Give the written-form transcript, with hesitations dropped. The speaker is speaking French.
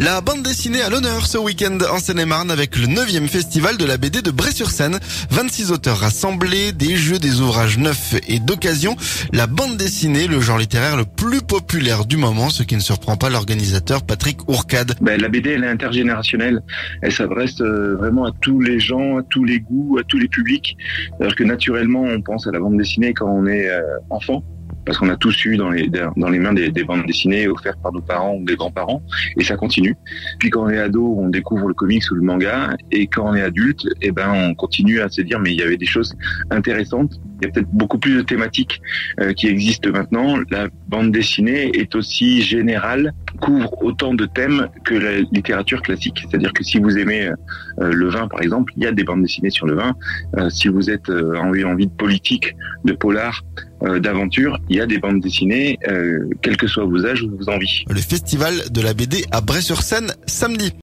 La bande dessinée à l'honneur ce week-end en Seine-et-Marne avec le 9e festival de la BD de Bray-sur-Seine. 26 auteurs rassemblés, des jeux, des ouvrages neufs et d'occasion. La bande dessinée, le genre littéraire le plus populaire du moment, ce qui ne surprend pas l'organisateur Patrick Ourcade. La BD, elle est intergénérationnelle. Elle s'adresse vraiment à tous les gens, à tous les goûts, à tous les publics. C'est-à-dire que naturellement, on pense à la bande dessinée quand on est enfant, parce qu'on a tous eu dans les mains des bandes dessinées offertes par nos parents ou des grands-parents, et ça continue. Puis quand on est ado, on découvre le comics ou le manga, et quand on est adulte, on continue à se dire mais il y avait des choses intéressantes. Il y a peut-être beaucoup plus de thématiques qui existent maintenant. La bande dessinée est aussi générale, couvre autant de thèmes que la littérature classique. C'est-à-dire que si vous aimez le vin, par exemple, il y a des bandes dessinées sur le vin. Si vous êtes envie de politique, de polar, d'aventure, il y a des bandes dessinées, quel que soit vos âges ou vos envies. Le festival de la BD à Bray-sur-Seine samedi.